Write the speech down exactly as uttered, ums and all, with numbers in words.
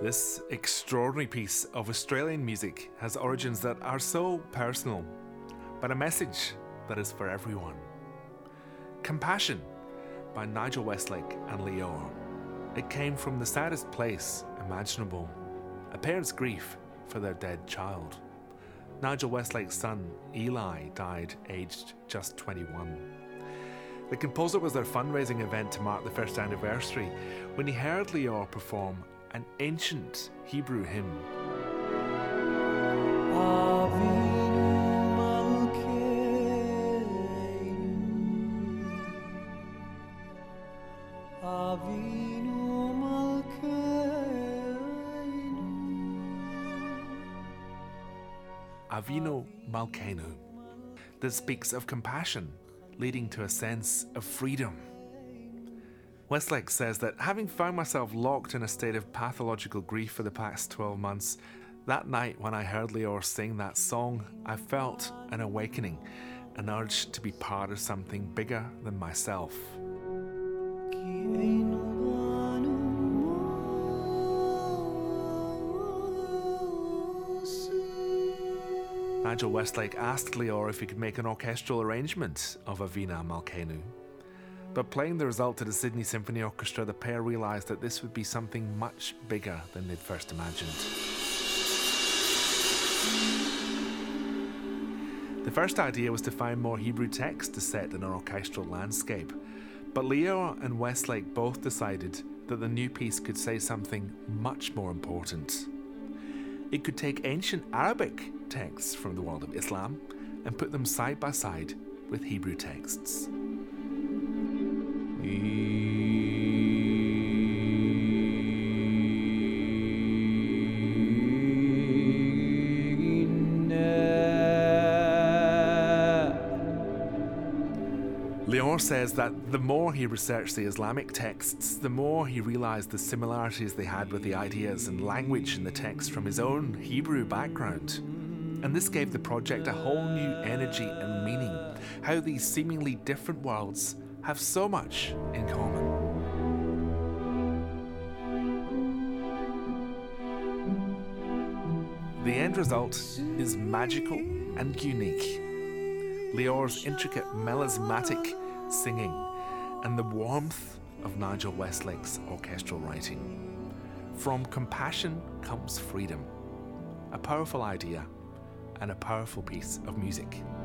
This extraordinary piece of Australian music has origins that are so personal, but a message that is for everyone. Compassion by Nigel Westlake and Leor. It came from the saddest place imaginable, a parent's grief for their dead child. Nigel Westlake's son, Eli, died aged just twenty-one. The composer was their fundraising event to mark the first anniversary when he heard Leor perform an ancient Hebrew hymn. Avinu Malkeinu, that speaks of compassion, leading to a sense of freedom. Westlake says that having found myself locked in a state of pathological grief for the past twelve months, that night when I heard Leor sing that song, I felt an awakening, an urge to be part of something bigger than myself. Nigel Westlake asked Leor if he could make an orchestral arrangement of Avinu Malkeinu. But playing the result to the Sydney Symphony Orchestra, the pair realised that this would be something much bigger than they'd first imagined. The first idea was to find more Hebrew text to set in an orchestral landscape, but Leor and Westlake both decided that the new piece could say something much more important. It could take ancient Arabic texts from the world of Islam and put them side by side with Hebrew texts. Leor says that the more he researched the Islamic texts, the more he realised the similarities they had with the ideas and language in the text from his own Hebrew background. And this gave the project a whole new energy and meaning, how these seemingly different worlds have so much in common. The end result is magical and unique. Leor's intricate melismatic singing and the warmth of Nigel Westlake's orchestral writing. From compassion comes freedom, a powerful idea and a powerful piece of music.